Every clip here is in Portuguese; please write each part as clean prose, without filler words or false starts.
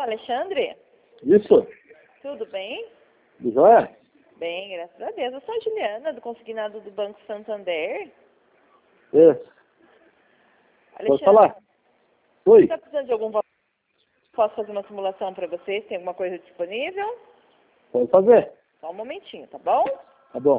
Alexandre? Isso. Tudo bem? De joia? Bem, graças a Deus. Eu sou a Juliana, do Consignado do Banco Santander. Isso. Alexandre, Pode falar? você Oi. está precisando de algum valor? Posso fazer uma simulação para você? Tem alguma coisa disponível? Pode fazer. Só um momentinho, tá bom? Tá bom.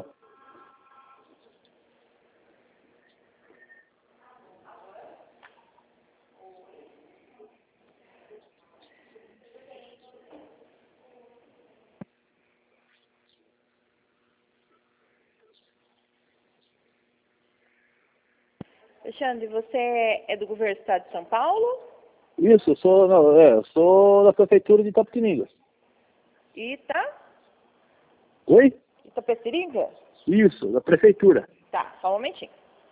Alexandre, você é do governo do estado de São Paulo? Isso, eu sou da prefeitura de Itapetininga. Oi? Itapecerica? Isso, da prefeitura. Tá, só um momentinho.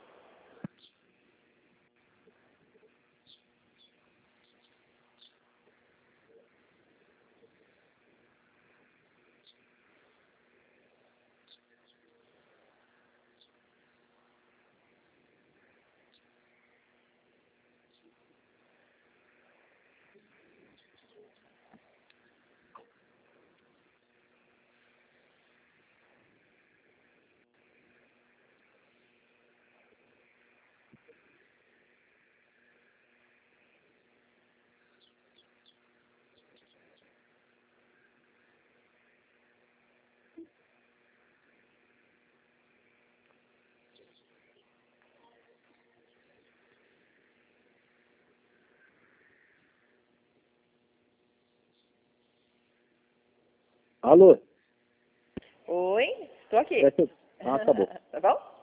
Alô? Oi, estou aqui. Tá bom. Tá bom?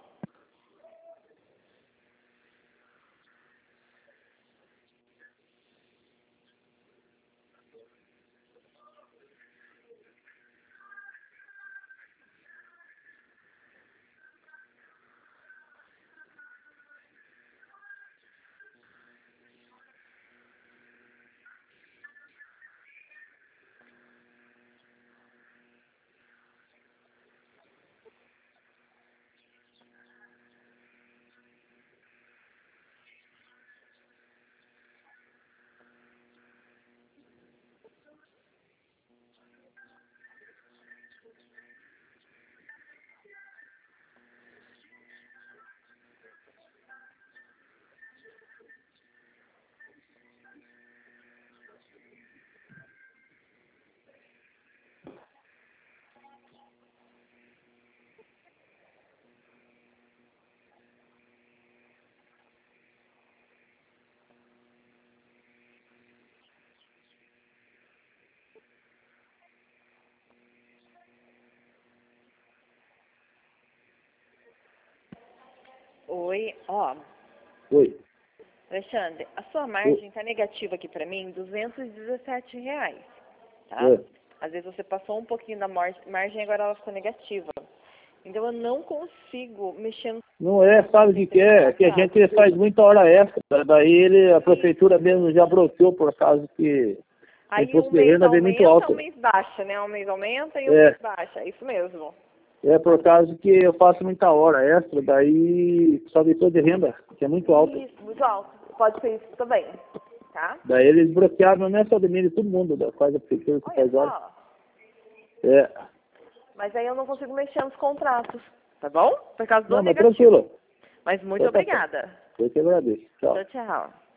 Oi, ó. Oi. Alexandre, a sua margem está negativa aqui para mim, R$ 217, tá? É. Às vezes você passou um pouquinho da margem e agora ela ficou negativa. Então eu não consigo mexer no... Não é, sabe o que é? É que a gente faz muita hora extra. Daí a prefeitura mesmo já bloqueou por causa que o Aí imposto um de mês renda vem muito aumenta, um alto. mês baixa, né? Um mês aumenta e um É. mês baixa. É isso mesmo. É por causa que eu faço muita hora extra, daí sobe imposto de renda, que é muito alto. Isso, muito alto. Pode ser isso também, tá? Daí eles bloquearam, não é só de mim, de todo mundo, faz a prefeitura que Olha faz hora. só. É. Mas aí eu não consigo mexer nos contratos, tá bom? Por causa do Não, mas negativo. tranquilo. Mas muito Então tá certo. obrigada. Eu que agradeço. Tchau. Tchau, tchau.